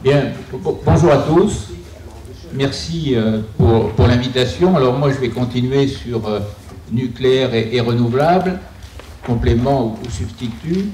Bien, bonjour à tous. Merci pour l'invitation. Alors moi, je vais continuer sur nucléaire et renouvelable, complément ou substitut.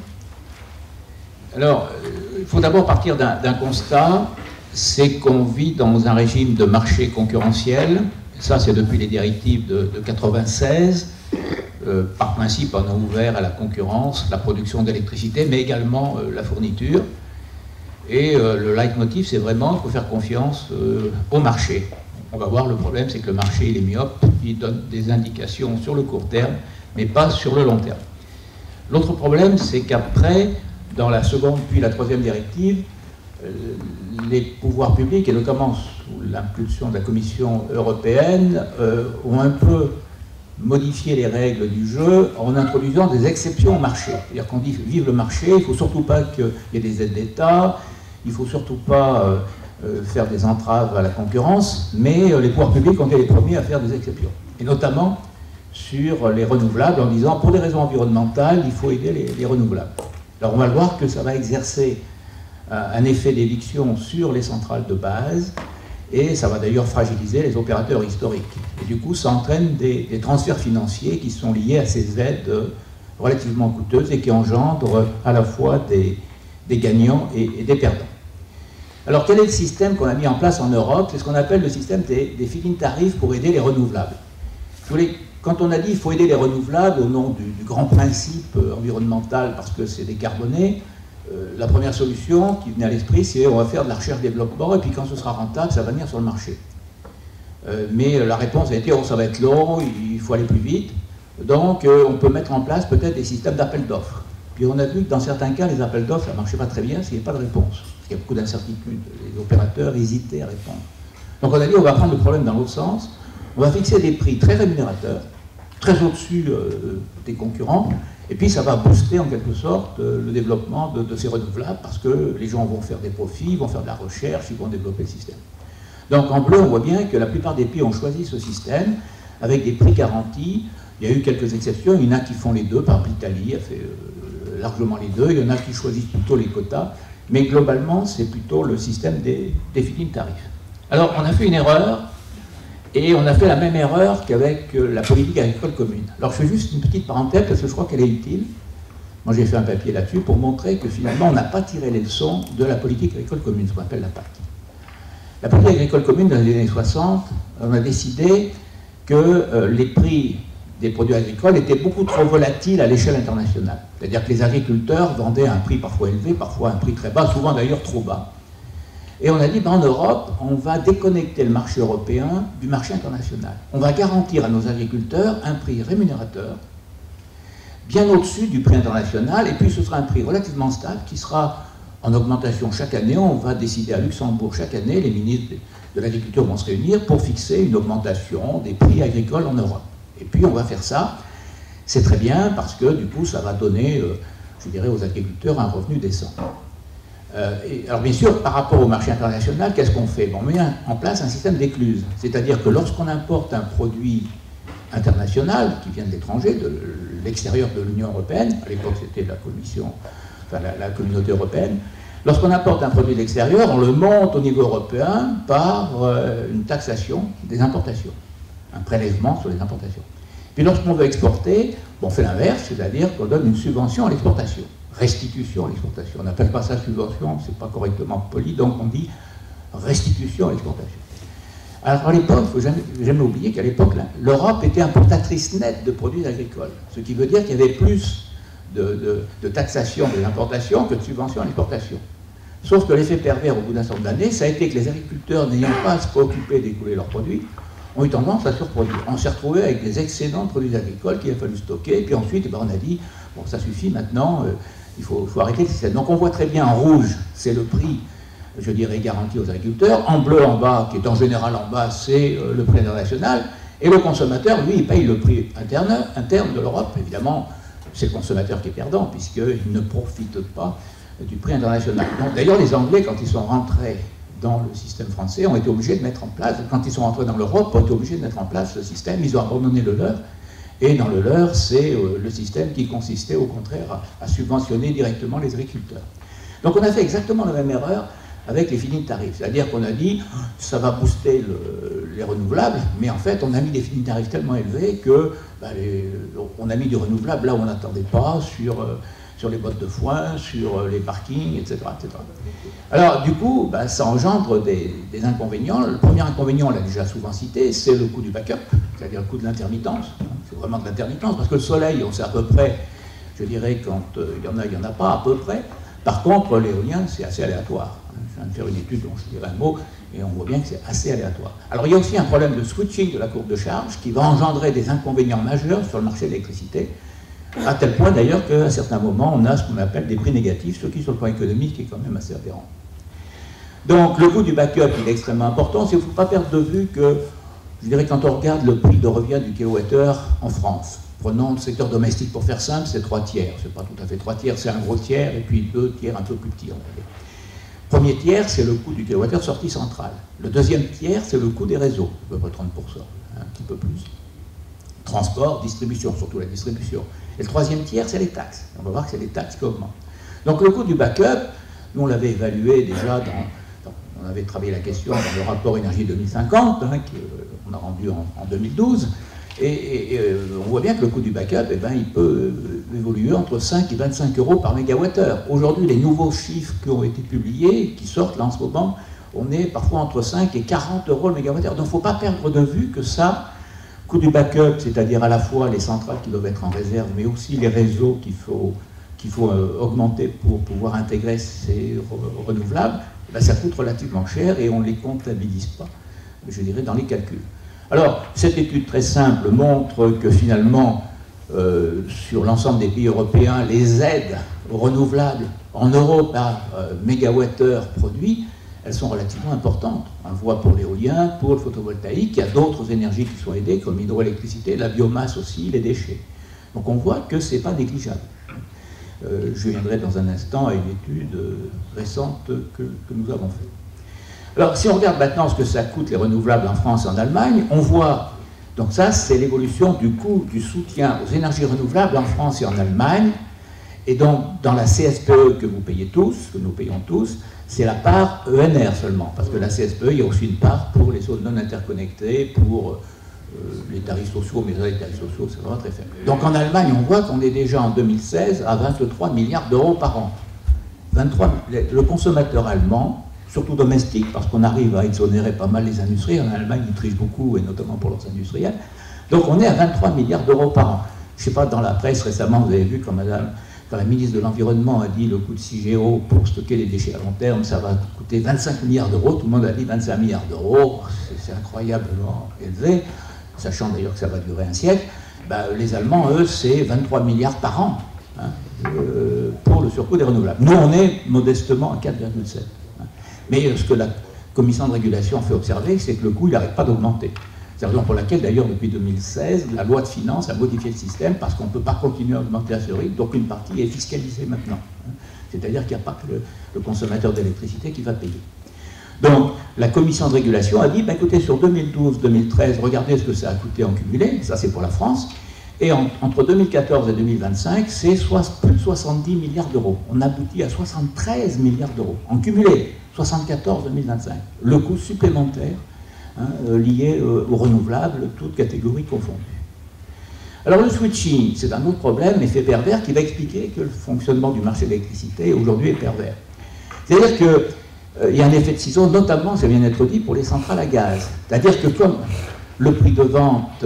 Alors, il faut d'abord partir d'un constat, c'est qu'on vit dans un régime de marché concurrentiel. Ça, c'est depuis les directives de 96. Par principe, on a ouvert à la concurrence la production d'électricité, mais également la fourniture. Et le leitmotiv, c'est vraiment qu'il faut faire confiance au marché. On va voir, le problème, c'est que le marché, il est myope, il donne des indications sur le court terme, mais pas sur le long terme. L'autre problème, c'est qu'après, dans la seconde puis la troisième directive, les pouvoirs publics, et notamment sous l'impulsion de la Commission européenne, ont un peu modifié les règles du jeu en introduisant des exceptions au marché. C'est-à-dire qu'on dit vive le marché, il ne faut surtout pas qu'il y ait des aides d'État, il ne faut surtout pas faire des entraves à la concurrence, mais les pouvoirs publics ont été les premiers à faire des exceptions. Et notamment sur les renouvelables, en disant pour des raisons environnementales, il faut aider les renouvelables. Alors on va voir que ça va exercer un effet d'éviction sur les centrales de base, et ça va d'ailleurs fragiliser les opérateurs historiques. Et du coup, ça entraîne des transferts financiers qui sont liés à ces aides relativement coûteuses et qui engendrent à la fois des gagnants et des perdants. Alors, quel est le système qu'on a mis en place en Europe? C'est ce qu'on appelle le système des feed-in tarifs pour aider les renouvelables. Quand on a dit qu'il faut aider les renouvelables au nom du grand principe environnemental parce que c'est décarboné, la première solution qui venait à l'esprit, c'est on va faire de la recherche-développement et puis quand ce sera rentable, ça va venir sur le marché. Mais la réponse a été oh, ça va être long, il faut aller plus vite. Donc on peut mettre en place peut-être des systèmes d'appel d'offres. Puis on a vu que dans certains cas, les appels d'offres, ça ne marchait pas très bien s'il n'y avait pas de réponse. Parce qu'il y a beaucoup d'incertitudes. Les opérateurs hésitaient à répondre. Donc on a dit on va prendre le problème dans l'autre sens. On va fixer des prix très rémunérateurs, très au-dessus des concurrents. Et puis ça va booster en quelque sorte le développement de ces renouvelables parce que les gens vont faire des profits, ils vont faire de la recherche, ils vont développer le système. Donc en bleu, on voit bien que la plupart des pays ont choisi ce système avec des prix garantis. Il y a eu quelques exceptions, il y en a qui font les deux, par exemple l'Italie a fait largement les deux, il y en a qui choisissent plutôt les quotas, mais globalement c'est plutôt le système des feed-in tarifs. Alors on a fait une erreur. Et on a fait la même erreur qu'avec la politique agricole commune. Alors je fais juste une petite parenthèse parce que je crois qu'elle est utile. Moi j'ai fait un papier là-dessus pour montrer que finalement on n'a pas tiré les leçons de la politique agricole commune, ce qu'on appelle la PAC. La politique agricole commune dans les années 60, on a décidé que les prix des produits agricoles étaient beaucoup trop volatiles à l'échelle internationale. C'est-à-dire que les agriculteurs vendaient à un prix parfois élevé, parfois à un prix très bas, souvent d'ailleurs trop bas. Et on a dit, ben en Europe, on va déconnecter le marché européen du marché international. On va garantir à nos agriculteurs un prix rémunérateur, bien au-dessus du prix international, et puis ce sera un prix relativement stable qui sera en augmentation chaque année. On va décider à Luxembourg chaque année, les ministres de l'agriculture vont se réunir pour fixer une augmentation des prix agricoles en Europe. Et puis on va faire ça. C'est très bien parce que du coup, ça va donner, je dirais, aux agriculteurs un revenu décent. Alors bien sûr, par rapport au marché international, qu'est-ce qu'on fait? On met en place un système d'écluse. C'est-à-dire que lorsqu'on importe un produit international qui vient de l'étranger, de l'extérieur de l'Union européenne, à l'époque c'était la Commission, enfin la Communauté européenne, lorsqu'on importe un produit de l'extérieur, on le monte au niveau européen par une taxation des importations, un prélèvement sur les importations. Puis lorsqu'on veut exporter, on fait l'inverse, c'est-à-dire qu'on donne une subvention à l'exportation. Restitution à l'exportation. On n'appelle pas ça subvention, c'est pas correctement poli, donc on dit restitution à l'exportation. Alors à l'époque, il ne faut jamais oublier qu'à l'époque, l'Europe était importatrice nette de produits agricoles, ce qui veut dire qu'il y avait plus de taxation des importations que de subventions à l'exportation. Sauf que l'effet pervers au bout d'un certain nombre d'années, ça a été que les agriculteurs n'ayant pas à se préoccuper d'écouler leurs produits, ont eu tendance à surproduire. On s'est retrouvé avec des excédents de produits agricoles qu'il a fallu stocker, et puis ensuite, on a dit, bon ça suffit maintenant, il faut arrêter le système. Donc on voit très bien en rouge, c'est le prix, je dirais, garanti aux agriculteurs. En bleu en bas, qui est en général en bas, c'est le prix international. Et le consommateur, lui, il paye le prix interne de l'Europe. Évidemment, c'est le consommateur qui est perdant, puisqu'il ne profite pas du prix international. D'ailleurs, les Anglais, quand ils sont rentrés dans le système français, ont été obligés de mettre en place, quand ils sont rentrés dans l'Europe, ont été obligés de mettre en place ce système. Ils ont abandonné le leur. Et dans le leur, c'est le système qui consistait au contraire à subventionner directement les agriculteurs. Donc on a fait exactement la même erreur avec les feed-in tarifs. C'est-à-dire qu'on a dit, ça va booster les renouvelables, mais en fait, on a mis des feed-in tarifs tellement élevés que on a mis du renouvelable là où on n'attendait pas, sur les bottes de foin, sur les parkings, etc. etc. Alors, du coup, ça engendre des inconvénients. Le premier inconvénient, on l'a déjà souvent cité, c'est le coût du backup, c'est-à-dire le coût de l'intermittence. C'est vraiment de l'intermittence, parce que le soleil, on sait à peu près, je dirais, quand il y en a pas à peu près. Par contre, l'éolien, c'est assez aléatoire. Je viens de faire une étude dont je dirai un mot, et on voit bien que c'est assez aléatoire. Alors, il y a aussi un problème de switching de la courbe de charge qui va engendrer des inconvénients majeurs sur le marché de l'électricité, à tel point d'ailleurs qu'à certains moments, on a ce qu'on appelle des prix négatifs, ce qui, sur le plan économique, est quand même assez aberrant. Donc, le coût du backup, il est extrêmement important. Il ne faut pas perdre de vue que, je dirais, quand on regarde le prix de revient du kilowattheure en France, prenons le secteur domestique pour faire simple, c'est 3 tiers. C'est pas tout à fait 3 tiers, c'est un gros tiers, et puis 2 tiers un peu plus petits, on va dire. Premier tiers, c'est le coût du kilowattheure sortie centrale. Le deuxième tiers, c'est le coût des réseaux, à peu près 30%, un petit peu plus. Transport, distribution, surtout la distribution. Et le troisième tiers, c'est les taxes. On va voir que c'est les taxes qui augmentent. Donc le coût du backup, nous on l'avait évalué déjà on avait travaillé la question dans le rapport énergie 2050, qu'on a rendu en 2012, et on voit bien que le coût du backup, il peut évoluer entre 5 et 25 euros par mégawattheure. Aujourd'hui, les nouveaux chiffres qui ont été publiés, qui sortent là en ce moment, on est parfois entre 5 et 40 euros le mégawattheure. Donc il ne faut pas perdre de vue que ça, coût du backup, c'est-à-dire à la fois les centrales qui doivent être en réserve, mais aussi les réseaux qu'il faut augmenter pour pouvoir intégrer ces renouvelables, ça coûte relativement cher et on ne les comptabilise pas, je dirais, dans les calculs. Alors, cette étude très simple montre que finalement, sur l'ensemble des pays européens, les aides aux renouvelables en euros par mégawattheure produit, elles sont relativement importantes. On le voit pour l'éolien, pour le photovoltaïque, il y a d'autres énergies qui sont aidées, comme l'hydroélectricité, la biomasse aussi, les déchets. Donc on voit que ce n'est pas négligeable. Je viendrai dans un instant à une étude récente que nous avons faite. Alors si on regarde maintenant ce que ça coûte les renouvelables en France et en Allemagne, on voit, donc ça c'est l'évolution du coût du soutien aux énergies renouvelables en France et en Allemagne, et donc dans la CSPE que vous payez tous, que nous payons tous, c'est la part ENR seulement, parce que la CSPE, il y a aussi une part pour les zones non interconnectées, pour les tarifs sociaux, mais les tarifs sociaux, c'est vraiment très faible. Donc en Allemagne, on voit qu'on est déjà en 2016 à 23 milliards d'euros par an. Le consommateur allemand, surtout domestique, parce qu'on arrive à exonérer pas mal les industries, en Allemagne, ils trichent beaucoup, et notamment pour leurs industriels, donc on est à 23 milliards d'euros par an. Je ne sais pas, dans la presse récemment, vous avez vu quand la ministre de l'Environnement a dit le coût de CIGEO pour stocker les déchets à long terme, ça va coûter 25 milliards d'euros. Tout le monde a dit 25 milliards d'euros, c'est incroyablement élevé, sachant d'ailleurs que ça va durer un siècle. Les Allemands, eux, c'est 23 milliards par an pour le surcoût des renouvelables. Nous, on est modestement à 4,7. Mais ce que la commission de régulation fait observer, c'est que le coût, il n'arrête pas d'augmenter. C'est la raison pour laquelle, d'ailleurs, depuis 2016, la loi de finances a modifié le système parce qu'on ne peut pas continuer à augmenter à ce rythme, donc une partie est fiscalisée maintenant. C'est-à-dire qu'il n'y a pas que le consommateur d'électricité qui va payer. Donc, la commission de régulation a dit, écoutez, sur 2012-2013, regardez ce que ça a coûté en cumulé, ça c'est pour la France, et entre 2014 et 2025, c'est plus de 70 milliards d'euros. On aboutit à 73 milliards d'euros, en cumulé, 74-2025. Le coût supplémentaire lié aux renouvelables, toutes catégories confondues. Alors le switching, c'est un autre problème, effet pervers, qui va expliquer que le fonctionnement du marché de l'électricité aujourd'hui est pervers. C'est-à-dire qu'il y a un effet de ciseau, notamment, ça vient d'être dit, pour les centrales à gaz. C'est-à-dire que comme le prix de vente,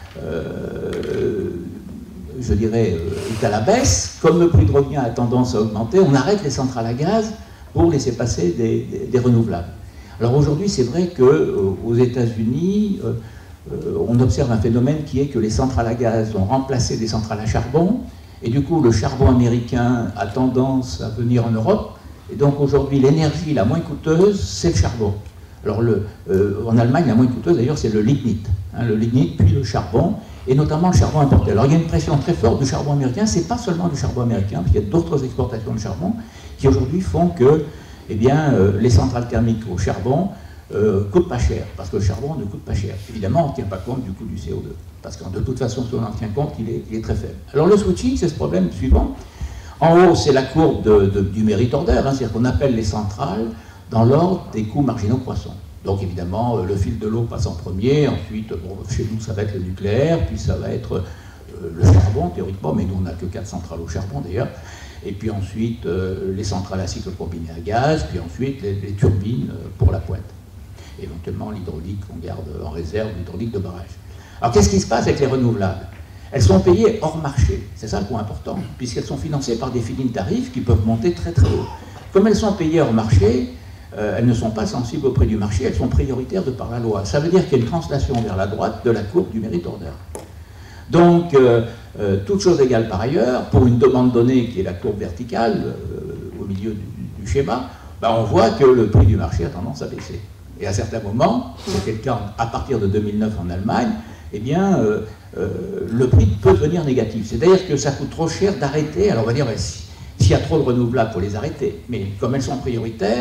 je dirais, est à la baisse, comme le prix de revient a tendance à augmenter, on arrête les centrales à gaz pour laisser passer des renouvelables. Alors aujourd'hui, c'est vrai qu'aux États-Unis, on observe un phénomène qui est que les centrales à gaz ont remplacé des centrales à charbon, et du coup, le charbon américain a tendance à venir en Europe, et donc aujourd'hui, l'énergie la moins coûteuse, c'est le charbon. Alors en Allemagne, la moins coûteuse, d'ailleurs, c'est le lignite. Le lignite, puis le charbon, et notamment le charbon importé. Alors il y a une pression très forte du charbon américain, c'est pas seulement du charbon américain, parce qu'il y a d'autres exportations de charbon qui aujourd'hui font que les centrales thermiques au charbon coûtent pas cher, parce que le charbon ne coûte pas cher. Évidemment, on ne tient pas compte du coût du CO2, parce que de toute façon, si on en tient compte, il est très faible. Alors le switching, c'est ce problème suivant. En haut, c'est la courbe du merit order, c'est-à-dire qu'on appelle les centrales dans l'ordre des coûts marginaux croissants. Donc évidemment, le fil de l'eau passe en premier, ensuite, bon, chez nous, ça va être le nucléaire, puis ça va être le charbon, théoriquement, mais nous, on n'a que 4 centrales au charbon, d'ailleurs. Et puis ensuite, les centrales à cycle combiné à gaz, puis ensuite, les turbines pour la pointe. Éventuellement, l'hydraulique, on garde en réserve, l'hydraulique de barrage. Alors, qu'est-ce qui se passe avec les renouvelables? Elles sont payées hors marché, c'est ça le point important, puisqu'elles sont financées par des feed-in tarifs qui peuvent monter très très haut. Comme elles sont payées hors marché, elles ne sont pas sensibles au prix du marché, elles sont prioritaires de par la loi. Ça veut dire qu'il y a une translation vers la droite de la courbe du merit order. Donc, toute chose égale par ailleurs, pour une demande donnée qui est la courbe verticale, au milieu du schéma, ben on voit que le prix du marché a tendance à baisser. Et à certains moments, c'est le cas à partir de 2009 en Allemagne, eh bien, le prix peut devenir négatif. C'est-à-dire que ça coûte trop cher d'arrêter. Alors on va dire, ben, s'il y a trop de renouvelables, il faut les arrêter. Mais comme elles sont prioritaires,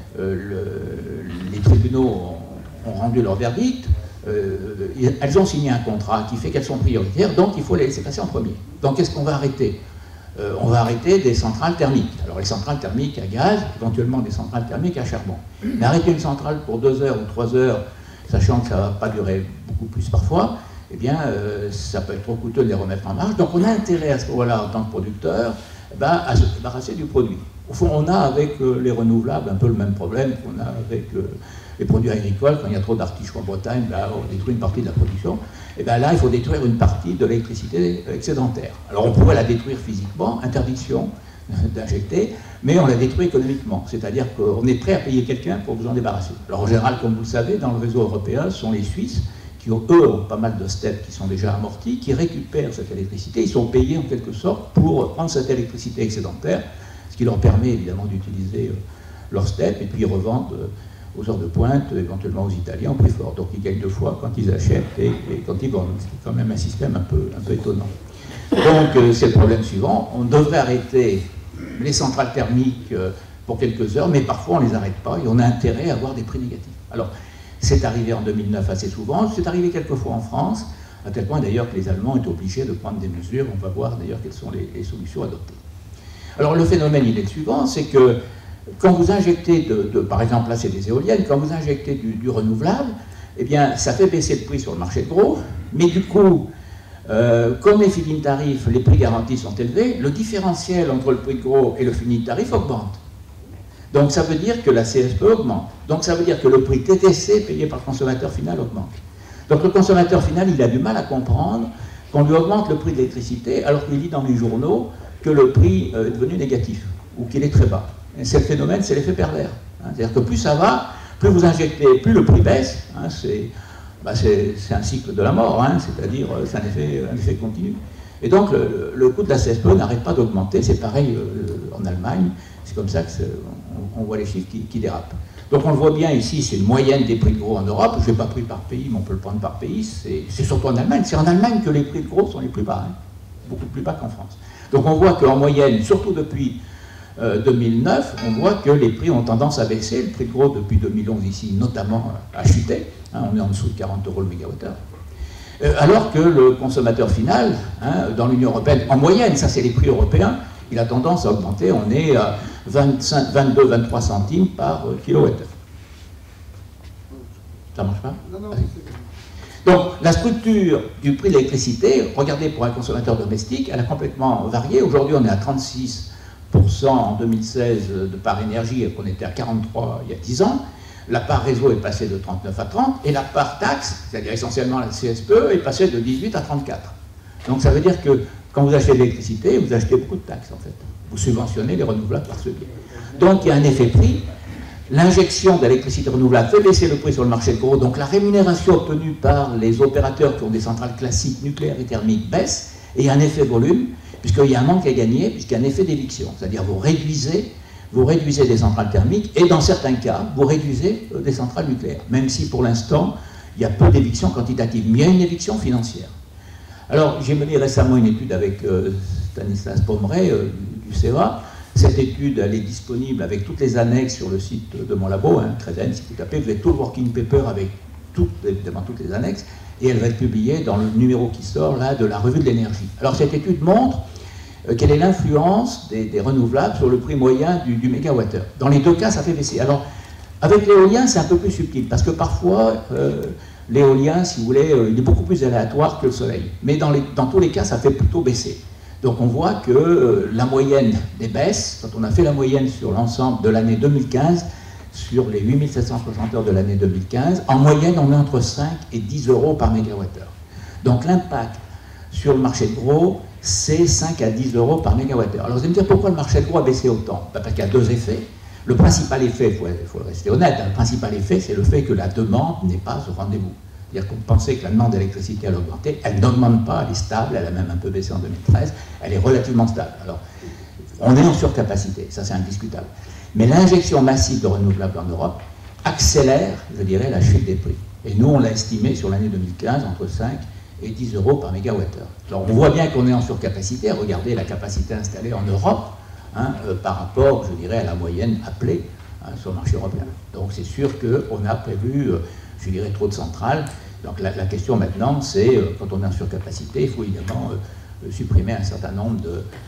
les tribunaux ont rendu leur verdict, elles ont signé un contrat qui fait qu'elles sont prioritaires, donc il faut les laisser passer en premier. Donc qu'est-ce qu'on va arrêter? On va arrêter des centrales thermiques. Alors les centrales thermiques à gaz, éventuellement des centrales thermiques à charbon. Mais arrêter une centrale pour 2 heures ou 3 heures, sachant que ça ne va pas durer beaucoup plus parfois, eh bien ça peut être trop coûteux de les remettre en marche. Donc on a intérêt à ce moment-là, en tant que producteur, ben, à se débarrasser du produit. Au fond, on a avec les renouvelables un peu le même problème qu'on a avec les produits agricoles. Quand il y a trop d'artichauts en Bretagne, ben, on détruit une partie de la production. Et bien là, il faut détruire une partie de l'électricité excédentaire. Alors on pourrait la détruire physiquement, interdiction d'injecter, mais on la détruit économiquement. C'est-à-dire qu'on est prêt à payer quelqu'un pour vous en débarrasser. Alors en général, comme vous le savez, dans le réseau européen, ce sont les Suisses qui, eux, ont pas mal de steps qui sont déjà amortis, qui récupèrent cette électricité. Ils sont payés en quelque sorte pour prendre cette électricité excédentaire, ce qui leur permet évidemment d'utiliser leur step, et puis ils revendent aux heures de pointe, éventuellement aux Italiens, au prix fort. Donc ils gagnent 2 fois quand ils achètent et quand ils vendent. C'est quand même un système un peu étonnant. Donc c'est le problème suivant. On devrait arrêter les centrales thermiques pour quelques heures, mais parfois on ne les arrête pas et on a intérêt à avoir des prix négatifs. Alors, c'est arrivé en 2009 assez souvent, c'est arrivé quelques fois en France, à tel point d'ailleurs que les Allemands étaient obligés de prendre des mesures. On va voir d'ailleurs quelles sont les solutions adoptées. Alors le phénomène, il est le suivant, c'est que quand vous injectez, par exemple là c'est des éoliennes, quand vous injectez du renouvelable, eh bien ça fait baisser le prix sur le marché de gros, mais du coup, comme les feed-in tarifs, les prix garantis sont élevés, le différentiel entre le prix de gros et le feed-in tarif augmente. Donc ça veut dire que la CSPE augmente. Donc ça veut dire que le prix TTC payé par le consommateur final augmente. Donc le consommateur final, il a du mal à comprendre qu'on lui augmente le prix de l'électricité alors qu'il lit dans les journaux que le prix est devenu négatif ou qu'il est très bas. C'est le phénomène, c'est l'effet pervers. C'est-à-dire que plus ça va, plus vous injectez, plus le prix baisse. C'est un cycle de la mort, c'est-à-dire c'est un effet continu. Et donc le coût de la CSPE n'arrête pas d'augmenter, c'est pareil en Allemagne, c'est comme ça qu'on voit les chiffres qui dérapent. Donc on le voit bien ici, c'est une moyenne des prix de gros en Europe, je n'ai pas pris par pays, mais on peut le prendre par pays, c'est surtout en Allemagne, c'est en Allemagne que les prix de gros sont les plus bas, beaucoup plus bas qu'en France. Donc on voit qu'en moyenne, surtout depuis 2009, on voit que les prix ont tendance à baisser, le prix de gros depuis 2011 ici notamment a chuté, on est en dessous de 40 € le mégawattheure. Alors que le consommateur final, dans l'Union européenne, en moyenne, ça c'est les prix européens, il a tendance à augmenter, on est à 22-23 centimes par kilowattheure. Ça ne marche pas? Non, donc la structure du prix de l'électricité, regardez pour un consommateur domestique, elle a complètement varié. Aujourd'hui on est à 36% en 2016 de part énergie, et qu'on était à 43 il y a 10 ans. La part réseau est passée de 39 à 30, et la part taxe, c'est-à-dire essentiellement la CSPE, est passée de 18 à 34. Donc ça veut dire que quand vous achetez de l'électricité, vous achetez beaucoup de taxes en fait. Vous subventionnez les renouvelables par ce biais. Donc il y a un effet prix. L'injection d'électricité renouvelable fait baisser le prix sur le marché de gros, donc la rémunération obtenue par les opérateurs qui ont des centrales classiques, nucléaires et thermiques baisse, et il y a un effet volume, puisqu'il y a un manque à gagner, puisqu'il y a un effet d'éviction. C'est-à-dire vous réduisez des centrales thermiques, et dans certains cas, vous réduisez des centrales nucléaires, même si pour l'instant, il y a peu d'éviction quantitative, mais il y a une éviction financière. Alors, j'ai mené récemment une étude avec Stanislas Pomeray du CEA. Cette étude, elle est disponible avec toutes les annexes sur le site de mon labo, Credence, si vous tapez, vous avez tout le working paper avec évidemment toutes les annexes, et elle va être publiée dans le numéro qui sort là de la revue de l'énergie. Alors, cette étude montre quelle est l'influence des renouvelables sur le prix moyen du mégawattheure. Dans les deux cas, ça fait baisser. Alors, Avec l'éolien, c'est un peu plus subtil, parce que parfois, l'éolien, si vous voulez, il est beaucoup plus aléatoire que le soleil. Mais dans tous les cas, ça fait plutôt baisser. Donc on voit que la moyenne des baisses, quand on a fait la moyenne sur l'ensemble de l'année 2015, sur les 8760 heures de l'année 2015, en moyenne, on est entre 5 et 10 euros par mégawattheure. Donc l'impact sur le marché de gros, c'est 5 à 10 euros par mégawattheure. Alors vous allez me dire pourquoi le marché de gros a baissé autant? Parce qu'il y a deux effets. Le principal effet, il faut rester honnête, le principal effet, c'est le fait que la demande n'est pas au rendez-vous. C'est-à-dire qu'on pensait que la demande d'électricité allait augmenter, elle n'augmente pas, elle est stable, elle a même un peu baissé en 2013, elle est relativement stable. Alors, on est en surcapacité, ça c'est indiscutable. Mais l'injection massive de renouvelables en Europe accélère, je dirais, la chute des prix. Et nous, on l'a estimé sur l'année 2015 entre 5 et 10 euros par mégawattheure. Alors, on voit bien qu'on est en surcapacité, regardez la capacité installée en Europe, par rapport, je dirais, à la moyenne appelée sur le marché européen. Donc c'est sûr qu'on a prévu, je dirais, trop de centrales. Donc la question maintenant, c'est, quand on est en surcapacité, il faut évidemment supprimer un certain nombre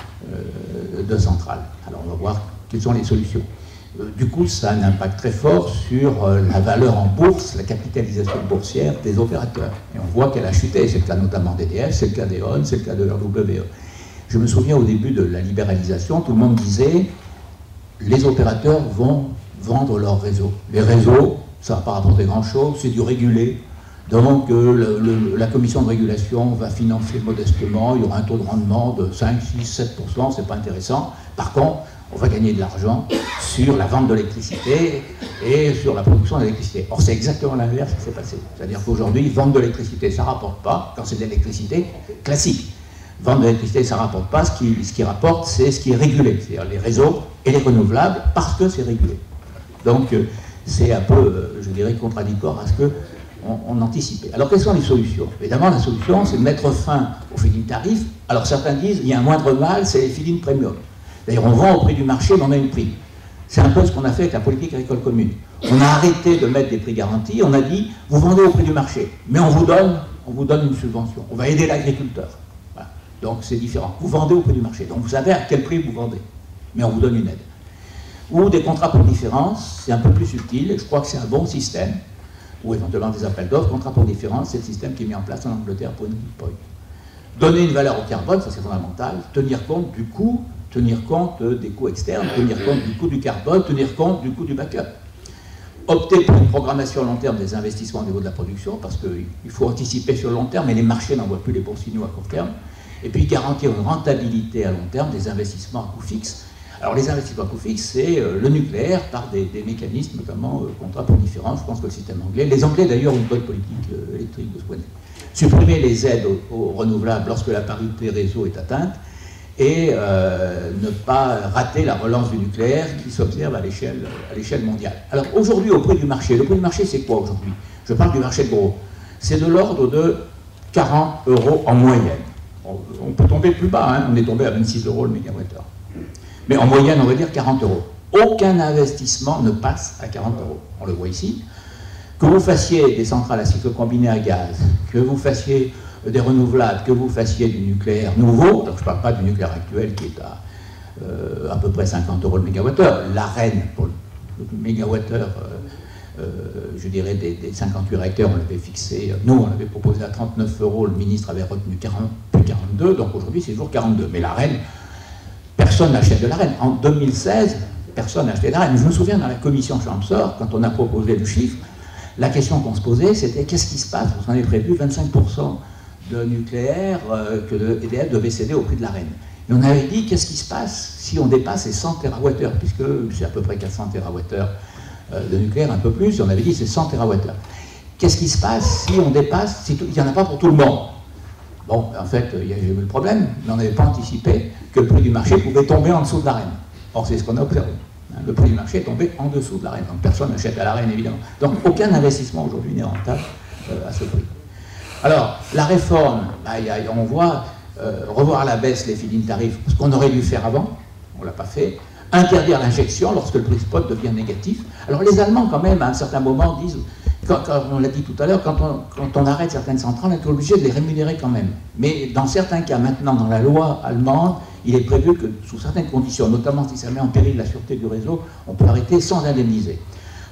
de centrales. Alors on va voir quelles sont les solutions. Du coup, ça a un impact très fort sur la valeur en bourse, la capitalisation boursière des opérateurs. Et on voit qu'elle a chuté, c'est le cas notamment d'EDF, c'est le cas d'E.ON, c'est le cas de RWE. Je me souviens au début de la libéralisation, tout le monde disait les opérateurs vont vendre leurs réseaux. Les réseaux, ça ne va pas rapporter grand-chose, c'est du régulé. Donc la commission de régulation va financer modestement, il y aura un taux de rendement de 5, 6, 7%, c'est pas intéressant. Par contre, on va gagner de l'argent sur la vente de l'électricité et sur la production d'électricité. Or, c'est exactement l'inverse qui s'est passé. C'est-à-dire qu'aujourd'hui, vendre de l'électricité, ça ne rapporte pas quand c'est de l'électricité classique. Vendre de l'électricité, ça ne rapporte pas. Ce qui rapporte, c'est ce qui est régulé, c'est-à-dire les réseaux et les renouvelables, parce que c'est régulé. Donc, c'est un peu, je dirais, contradictoire à ce qu'on anticipait. Alors, quelles sont les solutions? Évidemment, la solution, c'est de mettre fin aux feed-in tarifs. Alors, certains disent, il y a un moindre mal, c'est les feed-in premium. D'ailleurs, on vend au prix du marché, mais on a une prime. C'est un peu ce qu'on a fait avec la politique agricole commune. On a arrêté de mettre des prix garantis, on a dit, vous vendez au prix du marché, mais on vous donne une subvention. On va aider l'agriculteur. Donc c'est différent. Vous vendez au prix du marché. Donc vous savez à quel prix vous vendez. Mais on vous donne une aide. Ou des contrats pour différence, c'est un peu plus subtil, et je crois que c'est un bon système. Ou éventuellement des appels d'offres, contrats pour différence, c'est le système qui est mis en place en Angleterre pour une point. Donner une valeur au carbone, ça c'est fondamental. Tenir compte du coût, tenir compte des coûts externes, tenir compte du coût du carbone, tenir compte du coût du backup. Opter pour une programmation à long terme des investissements au niveau de la production, parce qu'il faut anticiper sur le long terme, mais les marchés n'envoient plus les bons signaux à court terme. Et puis garantir une rentabilité à long terme des investissements à coût fixe. Alors les investissements à coût fixe, c'est le nucléaire par des mécanismes, notamment contrats pour différence, je pense que le système anglais. Les Anglais d'ailleurs ont une bonne politique électrique de ce point de vue. Supprimer les aides aux renouvelables lorsque la parité réseau est atteinte et ne pas rater la relance du nucléaire qui s'observe à l'échelle mondiale. Alors aujourd'hui au prix du marché, le prix du marché c'est quoi aujourd'hui? Je parle du marché de gros. C'est de l'ordre de 40 € en moyenne. On peut tomber plus bas, hein. On est tombé à 26 € le mégawattheure. Mais en moyenne, on va dire 40 €. Aucun investissement ne passe à 40 €. On le voit ici. Que vous fassiez des centrales à cycle combiné à gaz, que vous fassiez des renouvelables, que vous fassiez du nucléaire nouveau, donc je ne parle pas du nucléaire actuel qui est à peu près 50 € le mégawattheure. L'AREN pour le mégawattheure, je dirais des 58 réacteurs, on l'avait fixé, nous on l'avait proposé à 39 €, le ministre avait retenu 42, donc aujourd'hui c'est toujours 42. Mais l'AREN, personne n'achète de l'AREN. En 2016, personne n'a acheté de l'AREN. Je me souviens dans la commission Champsor, quand on a proposé le chiffre, la question qu'on se posait c'était qu'est-ce qui se passe? Parce qu'on avait prévu 25% de nucléaire que EDF devait céder au prix de l'AREN. Et on avait dit qu'est-ce qui se passe si on dépasse les 100 TWh, puisque c'est à peu près 400 TWh de nucléaire, un peu plus, on avait dit c'est 100 TWh. Qu'est-ce qui se passe si on dépasse, il n'y en a pas pour tout le monde? Bon, en fait, il y a eu le problème, mais on n'avait pas anticipé que le prix du marché pouvait tomber en dessous de l'AREN. Or, c'est ce qu'on a observé. Le prix du marché est tombé en dessous de l'AREN. Donc, personne n'achète à l'AREN, évidemment. Donc, aucun investissement aujourd'hui n'est rentable à ce prix. Alors, la réforme, on voit revoir à la baisse les feed-in tarifs, ce qu'on aurait dû faire avant, on ne l'a pas fait. Interdire l'injection lorsque le prix spot devient négatif. Alors, les Allemands, quand même, à un certain moment, disent... Quand on l'a dit tout à l'heure, quand on arrête certaines centrales, on est obligé de les rémunérer quand même. Mais dans certains cas, maintenant, dans la loi allemande, il est prévu que, sous certaines conditions, notamment si ça met en péril la sûreté du réseau, on peut arrêter sans indemniser.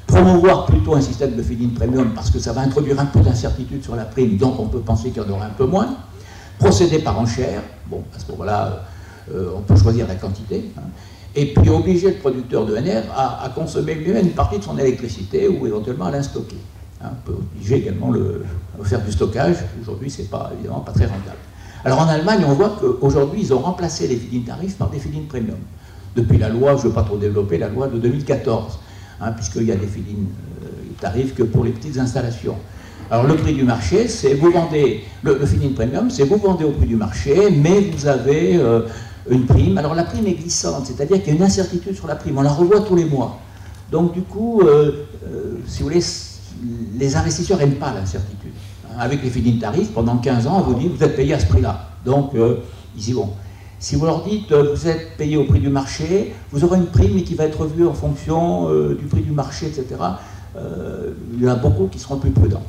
promouvoir plutôt un système de feed-in premium parce que ça va introduire un peu d'incertitude sur la prime, donc on peut penser qu'il y en aura un peu moins. Procéder par enchère, bon, à ce moment-là, on peut choisir la quantité, hein. Et puis obliger le producteur de NR à consommer lui-même une partie de son électricité ou éventuellement à la stocker. Hein, on peut obliger également à faire du stockage. Aujourd'hui, c'est pas, évidemment pas très rentable. Alors en Allemagne, on voit qu'aujourd'hui, ils ont remplacé les feed-in tarifs par des feed-in premium. Depuis la loi, je ne veux pas trop développer, la loi de 2014, hein, puisqu'il y a des feed-in tarifs que pour les petites installations. Alors le prix du marché, c'est vous vendez, le feed-in premium, c'est vous vendez au prix du marché, mais vous avez une prime. Alors la prime est glissante, c'est-à-dire qu'il y a une incertitude sur la prime, on la revoit tous les mois. Donc du coup, si vous voulez, les investisseurs n'aiment pas l'incertitude. Avec les feed-in tarifs, pendant 15 ans, on vous dit vous êtes payé à ce prix-là. Donc ils y vont. Si vous leur dites vous êtes payé au prix du marché, vous aurez une prime qui va être revue en fonction du prix du marché, etc. Il y en a beaucoup qui seront plus prudents.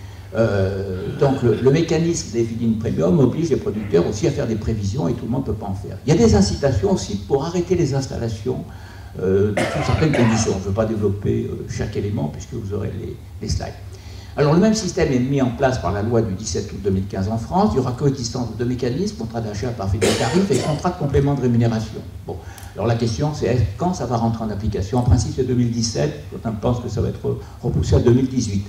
Donc le mécanisme des feed-in premium oblige les producteurs aussi à faire des prévisions et tout le monde ne peut pas en faire. Il y a des incitations aussi pour arrêter les installations sous certaines conditions. Je ne veux pas développer chaque élément puisque vous aurez les slides. Alors le même système est mis en place par la loi du 17 août 2015 en France. Il y aura coexistence de deux mécanismes, contrat d'achat par feed-in tarif et contrat de complément de rémunération. Bon. Alors la question c'est quand ça va rentrer en application. En principe c'est 2017, certains pensent que ça va être repoussé à 2018.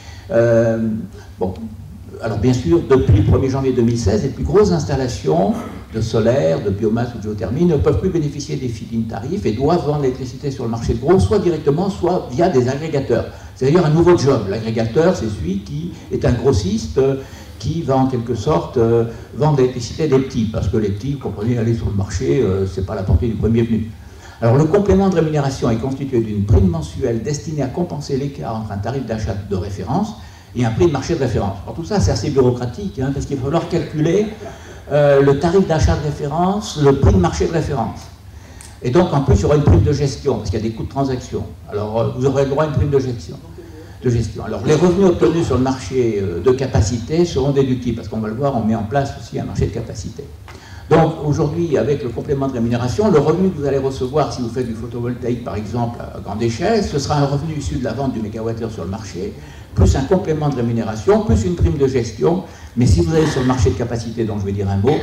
Bon, alors bien sûr, depuis le 1er janvier 2016, les plus grosses installations de solaire, de biomasse ou de géothermie ne peuvent plus bénéficier des feed-in tarifs et doivent vendre l'électricité sur le marché de gros, soit directement, soit via des agrégateurs. C'est d'ailleurs un nouveau job. L'agrégateur, c'est celui qui est un grossiste qui va en quelque sorte vendre l'électricité des petits, parce que les petits, vous comprenez, aller sur le marché, c'est pas la portée du premier venu. Alors le complément de rémunération est constitué d'une prime mensuelle destinée à compenser l'écart entre un tarif d'achat de référence et un prix de marché de référence. Alors tout ça c'est assez bureaucratique, hein, parce qu'il va falloir calculer le tarif d'achat de référence, le prix de marché de référence. Et donc en plus il y aura une prime de gestion, parce qu'il y a des coûts de transaction. Alors vous aurez le droit à une prime de gestion. Alors les revenus obtenus sur le marché de capacité seront déductibles, parce qu'on va le voir, on met en place aussi un marché de capacité. Donc aujourd'hui, avec le complément de rémunération, le revenu que vous allez recevoir si vous faites du photovoltaïque par exemple à grande échelle, ce sera un revenu issu de la vente du mégawattheure sur le marché, plus un complément de rémunération, plus une prime de gestion, mais si vous allez sur le marché de capacité, dont je vais dire un mot,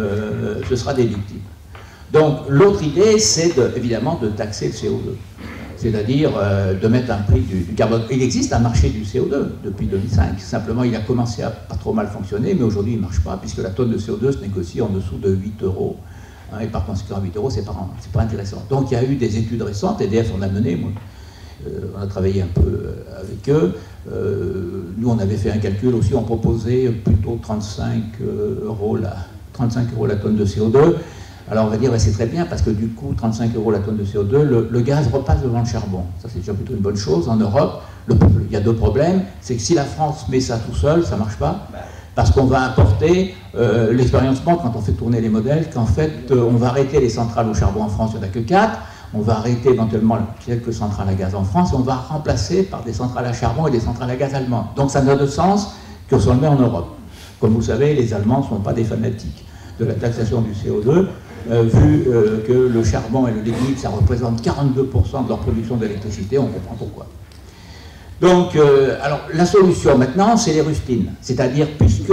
ce sera déductible. Donc l'autre idée, c'est évidemment de taxer le CO2. C'est-à-dire de mettre un prix du carbone. Il existe un marché du CO2 depuis 2005. Simplement, il a commencé à pas trop mal fonctionner, mais aujourd'hui, il ne marche pas, puisque la tonne de CO2 se négocie en dessous de 8 €. Hein, et par conséquent, 8 €, c'est pas intéressant. Donc, il y a eu des études récentes, EDF en a mené, moi, on a travaillé un peu avec eux. Nous, on avait fait un calcul aussi, on proposait plutôt 35 € la tonne de CO2. Alors on va dire, c'est très bien, parce que du coup, 35 € la tonne de CO2, le gaz repasse devant le charbon. Ça, c'est déjà plutôt une bonne chose. En Europe, il y a deux problèmes. C'est que si la France met ça tout seul, ça ne marche pas. Parce qu'on va importer, l'expérience montre, quand on fait tourner les modèles, qu'en fait, on va arrêter les centrales au charbon en France, il n'y en a que 4. On va arrêter éventuellement quelques centrales à gaz en France, et on va remplacer par des centrales à charbon et des centrales à gaz allemandes. Donc ça n'a de sens que si on le met en Europe. Comme vous savez, les Allemands ne sont pas des fanatiques de la taxation du CO2. Vu que le charbon et le lignite, ça représente 42% de leur production d'électricité, on comprend pourquoi. Donc, alors, la solution maintenant, c'est les rustines. C'est-à-dire, puisque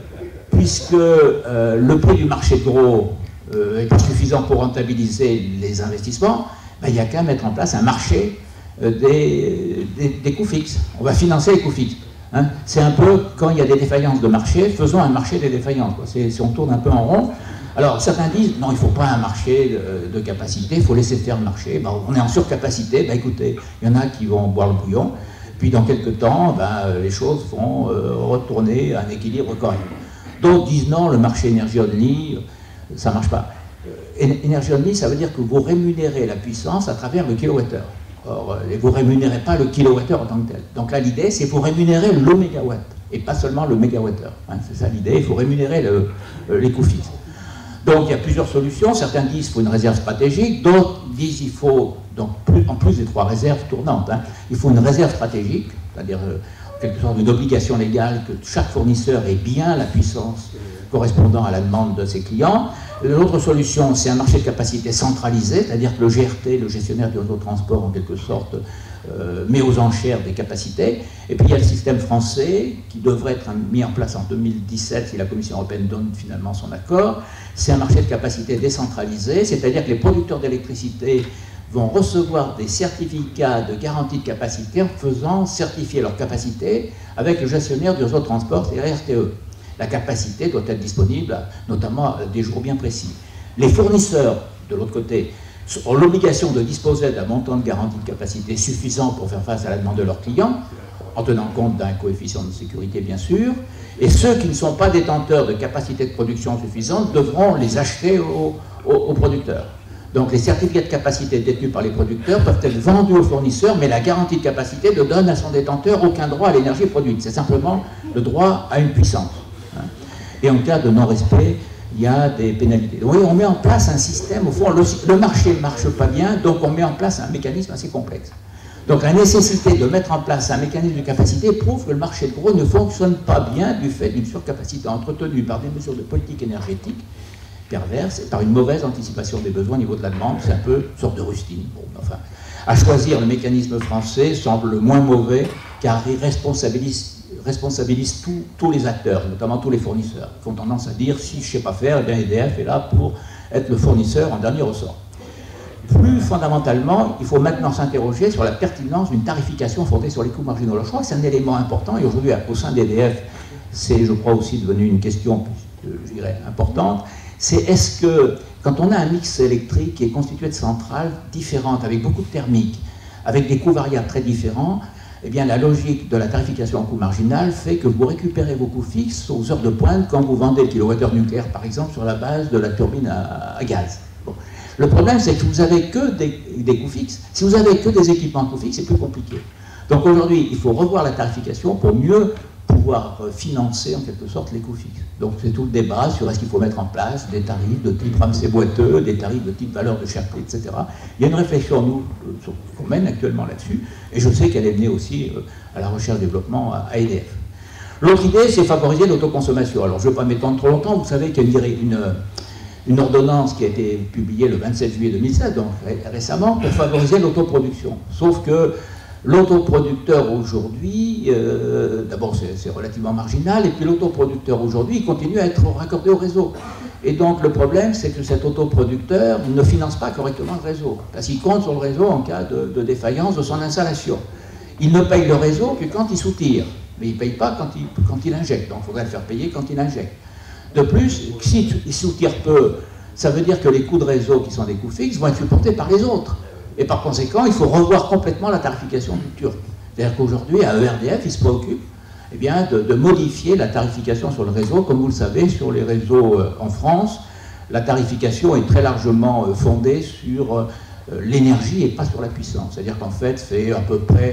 le prix du marché de gros est pas suffisant pour rentabiliser les investissements, ben, il n'y a qu'à mettre en place un marché des coûts fixes. On va financer les coûts fixes. Hein. C'est un peu, quand il y a des défaillances de marché, faisons un marché des défaillances. Si on tourne un peu en rond. Alors, certains disent, non, il ne faut pas un marché de capacité, il faut laisser faire le marché. Ben, on est en surcapacité, ben, écoutez, il y en a qui vont boire le bouillon, puis dans quelques temps, ben, les choses vont retourner à un équilibre correct. D'autres disent, non, le marché énergie only, ça ne marche pas. Énergie only, ça veut dire que vous rémunérez la puissance à travers le kilowattheure. Or, vous ne rémunérez pas le kilowattheure en tant que tel. Donc là, l'idée, c'est vous rémunérer le mégawatt, et pas seulement le mégawattheure. Hein, c'est ça l'idée, il faut rémunérer les coûts fixes. Donc il y a plusieurs solutions, certains disent qu'il faut une réserve stratégique, d'autres disent qu'il faut, donc en plus des 3 réserves tournantes, hein, il faut une réserve stratégique, c'est-à-dire quelque sorte une obligation légale que chaque fournisseur ait bien la puissance correspondant à la demande de ses clients. L'autre solution, c'est un marché de capacité centralisé, c'est-à-dire que le GRT, le gestionnaire du réseau de transport, en quelque sorte, met aux enchères des capacités. Et puis il y a le système français qui devrait être mis en place en 2017 si la Commission européenne donne finalement son accord. C'est un marché de capacité décentralisé, c'est-à-dire que les producteurs d'électricité vont recevoir des certificats de garantie de capacité en faisant certifier leur capacité avec le gestionnaire du réseau de transport, c'est-à-dire RTE. La capacité doit être disponible, notamment à des jours bien précis. Les fournisseurs, de l'autre côté, ont l'obligation de disposer d'un montant de garantie de capacité suffisant pour faire face à la demande de leurs clients, en tenant compte d'un coefficient de sécurité, bien sûr. Et ceux qui ne sont pas détenteurs de capacité de production suffisante devront les acheter aux producteurs. Donc les certificats de capacité détenus par les producteurs peuvent être vendus aux fournisseurs, mais la garantie de capacité ne donne à son détenteur aucun droit à l'énergie produite. C'est simplement le droit à une puissance. Et en cas de non-respect, il y a des pénalités. Donc, oui, on met en place un système, au fond, le marché ne marche pas bien, donc on met en place un mécanisme assez complexe. Donc la nécessité de mettre en place un mécanisme de capacité prouve que le marché de gros ne fonctionne pas bien du fait d'une surcapacité entretenue par des mesures de politique énergétique perverses et par une mauvaise anticipation des besoins au niveau de la demande. C'est un peu une sorte de rustine. Bon, enfin, à choisir, le mécanisme français semble le moins mauvais car il responsabilise tous les acteurs, notamment tous les fournisseurs, qui ont tendance à dire si je ne sais pas faire, eh bien EDF est là pour être le fournisseur en dernier ressort. Plus fondamentalement, il faut maintenant s'interroger sur la pertinence d'une tarification fondée sur les coûts marginaux. Alors, je crois que c'est un élément important et aujourd'hui au sein d'EDF, c'est je crois aussi devenu une question, je dirais, importante. C'est est-ce que quand on a un mix électrique qui est constitué de centrales différentes, avec beaucoup de thermique, avec des coûts variables très différents, eh bien, la logique de la tarification en coût marginal fait que vous récupérez vos coûts fixes aux heures de pointe quand vous vendez le kilowattheure nucléaire, par exemple, sur la base de la turbine à gaz. Bon. Le problème, c'est que vous n'avez que des coûts fixes. Si vous n'avez que des équipements coûts fixes, c'est plus compliqué. Donc aujourd'hui, il faut revoir la tarification pour mieux pouvoir financer, en quelque sorte, les coûts fixes. Donc c'est tout le débat sur est-ce qu'il faut mettre en place des tarifs de type Ramsay boiteux, des tarifs de type valeur de Shapley, etc. Il y a une réflexion, nous, qu'on mène actuellement là-dessus, et je sais qu'elle est menée aussi à la recherche-développement à EDF. L'autre idée, c'est favoriser l'autoconsommation. Alors je ne vais pas m'étendre trop longtemps, vous savez qu'il y a une ordonnance qui a été publiée le 27 juillet 2016, donc récemment, pour favoriser l'autoproduction. Sauf que l'autoproducteur aujourd'hui, d'abord c'est relativement marginal, et puis l'autoproducteur aujourd'hui continue à être raccordé au réseau. Et donc le problème, c'est que cet autoproducteur ne finance pas correctement le réseau, parce qu'il compte sur le réseau en cas de défaillance de son installation. Il ne paye le réseau que quand il soutire, mais il ne paye pas quand il injecte, donc il faudrait le faire payer quand il injecte. De plus, s'il soutire peu, ça veut dire que les coûts de réseau, qui sont des coûts fixes, vont être supportés par les autres. Et par conséquent, il faut revoir complètement la tarification du Turc. C'est-à-dire qu'aujourd'hui, à ERDF, il se préoccupe eh bien, de modifier la tarification sur le réseau. Comme vous le savez, sur les réseaux en France, la tarification est très largement fondée sur l'énergie et pas sur la puissance. C'est-à-dire qu'en fait, c'est à peu près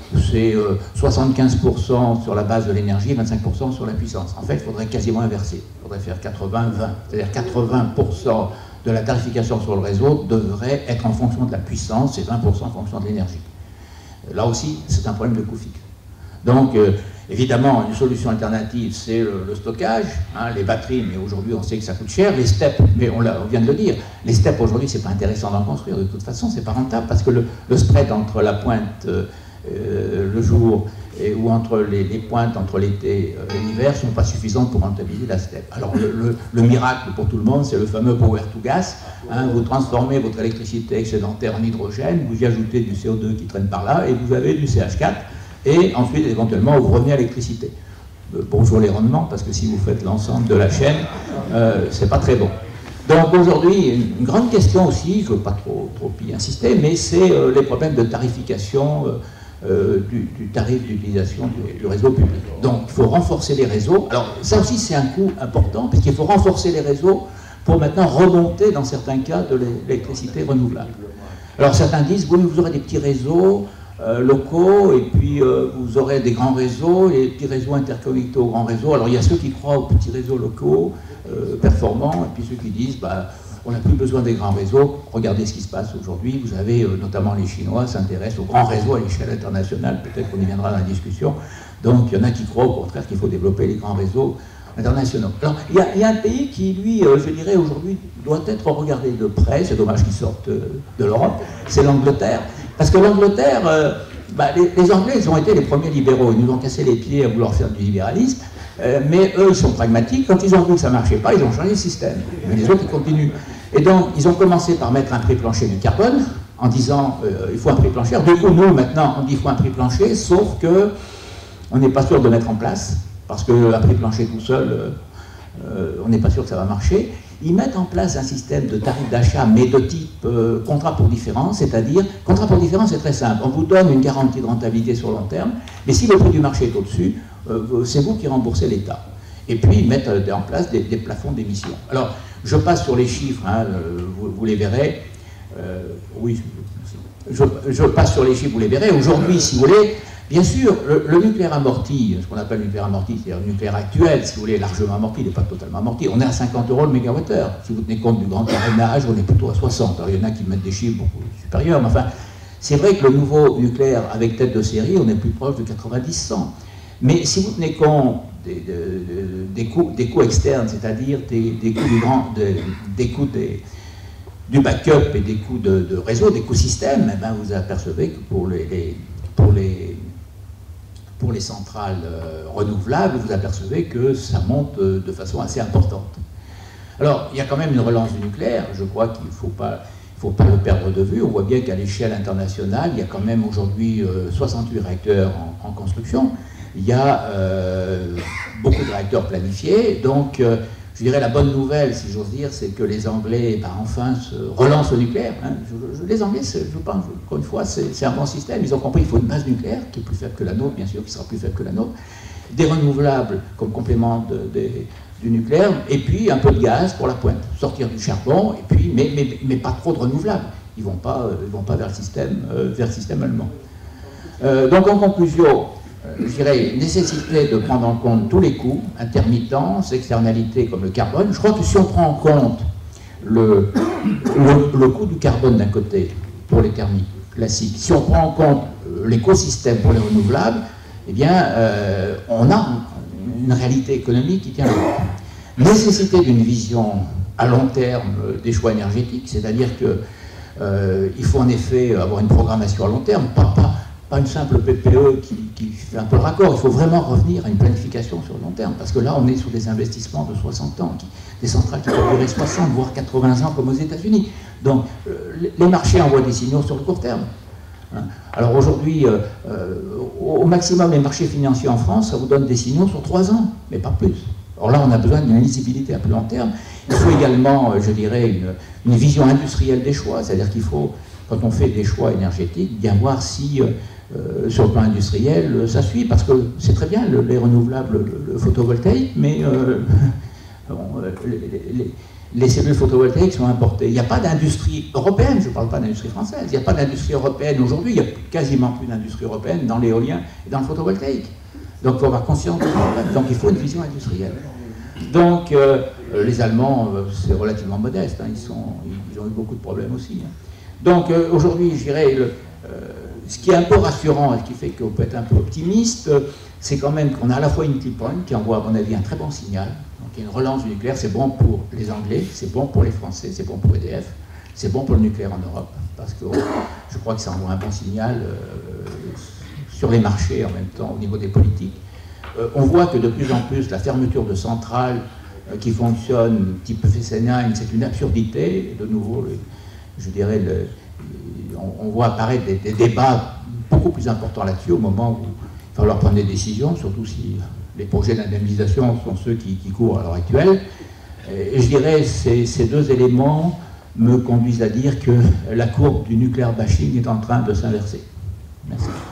75% sur la base de l'énergie et 25% sur la puissance. En fait, il faudrait quasiment inverser. Il faudrait faire 80-20. C'est-à-dire 80% de la tarification sur le réseau devrait être en fonction de la puissance et 20% en fonction de l'énergie. Là aussi, c'est un problème de coût fixe. Donc, évidemment, une solution alternative, c'est le stockage, hein, les batteries, mais aujourd'hui, on sait que ça coûte cher. Les steppes, mais on vient de le dire, les steppes, aujourd'hui, c'est pas intéressant d'en construire. De toute façon, c'est pas rentable, parce que le spread entre la pointe le jour ou entre les pointes entre l'été et l'hiver ne sont pas suffisantes pour rentabiliser la steppe. Alors le miracle pour tout le monde, c'est le fameux power to gas. Hein, vous transformez votre électricité excédentaire en hydrogène, vous y ajoutez du CO2 qui traîne par là et vous avez du CH4 et ensuite éventuellement vous revenez à l'électricité. Bonjour les rendements, parce que si vous faites l'ensemble de la chaîne, c'est pas très bon. Donc aujourd'hui, une grande question aussi, je ne veux pas trop y insister, mais c'est les problèmes de tarification du tarif d'utilisation du réseau public. Donc il faut renforcer les réseaux. Alors ça aussi c'est un coût important, puisqu'il faut renforcer les réseaux pour maintenant remonter dans certains cas de l'électricité renouvelable. Alors certains disent, oui, vous aurez des petits réseaux locaux, et puis vous aurez des grands réseaux, et des petits réseaux interconnectés aux grands réseaux. Alors il y a ceux qui croient aux petits réseaux locaux performants, et puis ceux qui disent, bah, on n'a plus besoin des grands réseaux. Regardez ce qui se passe aujourd'hui. Vous avez notamment les Chinois s'intéressent aux grands réseaux à l'échelle internationale. Peut-être qu'on y viendra dans la discussion. Donc il y en a qui croient au contraire qu'il faut développer les grands réseaux internationaux. Alors il y a un pays qui, lui, je dirais aujourd'hui, doit être regardé de près, c'est dommage qu'il sorte de l'Europe, c'est l'Angleterre. Parce que l'Angleterre, les Anglais, ils ont été les premiers libéraux, ils nous ont cassé les pieds à vouloir faire du libéralisme, mais eux, ils sont pragmatiques. Quand ils ont vu que ça ne marchait pas, ils ont changé le système. Mais les autres, ils continuent. Et donc, ils ont commencé par mettre un prix plancher du carbone, en disant il faut un prix plancher. Du coup, nous, maintenant, on dit il faut un prix plancher, sauf que on n'est pas sûr de mettre en place, parce qu'un prix plancher tout seul, on n'est pas sûr que ça va marcher. Ils mettent en place un système de tarif d'achat, mais de type contrat pour différence, c'est-à-dire, contrat pour différence, c'est très simple. On vous donne une garantie de rentabilité sur long terme, mais si le prix du marché est au-dessus, c'est vous qui remboursez l'État. Et puis, ils mettent en place des plafonds d'émissions. Alors, je passe sur les chiffres, hein, vous les verrez. Oui, je passe sur les chiffres, vous les verrez. Aujourd'hui, si vous voulez, bien sûr, le nucléaire amorti, ce qu'on appelle le nucléaire amorti, c'est-à-dire le nucléaire actuel, si vous voulez, largement amorti, il n'est pas totalement amorti. On est à 50 € le mégawattheure. Si vous tenez compte du grand carénage, on est plutôt à 60. Alors, il y en a qui mettent des chiffres beaucoup supérieurs, mais enfin, c'est vrai que le nouveau nucléaire avec tête de série, on est plus proche de 90-100. Mais si vous tenez compte des coûts externes, c'est-à-dire des coûts du backup et des coûts de réseau, des coûts système, eh ben vous apercevez que pour les centrales renouvelables, vous apercevez que ça monte de façon assez importante. Alors, il y a quand même une relance du nucléaire, je crois qu'il ne faut pas le perdre de vue. On voit bien qu'à l'échelle internationale, il y a quand même aujourd'hui 68 réacteurs en construction. Il y a beaucoup de réacteurs planifiés, donc je dirais la bonne nouvelle, si j'ose dire, c'est que les Anglais, enfin, se relancent le nucléaire. Hein. Les Anglais, je pense, encore une fois, c'est un bon système. Ils ont compris qu'il faut une base nucléaire, qui est plus faible que la nôtre, bien sûr, qui sera plus faible que la nôtre, des renouvelables comme complément du nucléaire, et puis un peu de gaz pour la pointe, sortir du charbon, et puis, mais pas trop de renouvelables. Ils ne vont pas vers le système allemand. Donc en conclusion, je dirais, nécessité de prendre en compte tous les coûts, intermittences, externalités comme le carbone. Je crois que si on prend en compte le coût du carbone d'un côté pour les thermiques classiques, si on prend en compte l'écosystème pour les renouvelables, eh bien, on a une réalité économique qui tient la route. Nécessité d'une vision à long terme des choix énergétiques, c'est-à-dire qu'il faut en effet avoir une programmation à long terme, pas une simple PPE qui fait un peu le raccord. Il faut vraiment revenir à une planification sur le long terme, parce que là, on est sur des investissements de 60 ans, des centrales qui peuvent durer 60, voire 80 ans, comme aux États-Unis. Donc, les marchés envoient des signaux sur le court terme. Alors aujourd'hui, au maximum, les marchés financiers en France, ça vous donne des signaux sur 3 ans, mais pas plus. Alors là, on a besoin d'une lisibilité à plus long terme. Il faut également, je dirais, une vision industrielle des choix, c'est-à-dire qu'il faut, quand on fait des choix énergétiques, bien voir si sur le plan industriel, ça suit, parce que c'est très bien les renouvelables, le photovoltaïque, mais les cellules photovoltaïques sont importées. Il n'y a pas d'industrie européenne, je ne parle pas d'industrie française, il n'y a pas d'industrie européenne aujourd'hui, il n'y a quasiment plus d'industrie européenne dans l'éolien et dans le photovoltaïque. Donc il faut avoir conscience de ça, donc il faut une vision industrielle. Donc les Allemands, c'est relativement modeste, hein, ils ont eu beaucoup de problèmes aussi. Hein. Donc aujourd'hui, je dirais, ce qui est un peu rassurant et ce qui fait qu'on peut être un peu optimiste, c'est quand même qu'on a à la fois une Hinkley Point qui envoie, à mon avis, un très bon signal. Donc il y a une relance du nucléaire, c'est bon pour les Anglais, c'est bon pour les Français, c'est bon pour EDF, c'est bon pour le nucléaire en Europe, parce que je crois que ça envoie un bon signal sur les marchés en même temps, au niveau des politiques. On voit que de plus en plus, la fermeture de centrales qui fonctionnent type Fessenheim, c'est une absurdité. Et de nouveau, je dirais, on voit apparaître des débats beaucoup plus importants là-dessus au moment où il va falloir prendre des décisions, surtout si les projets d'indemnisation sont ceux qui courent à l'heure actuelle. Et je dirais ces deux éléments me conduisent à dire que la courbe du nucléaire bashing est en train de s'inverser. Merci.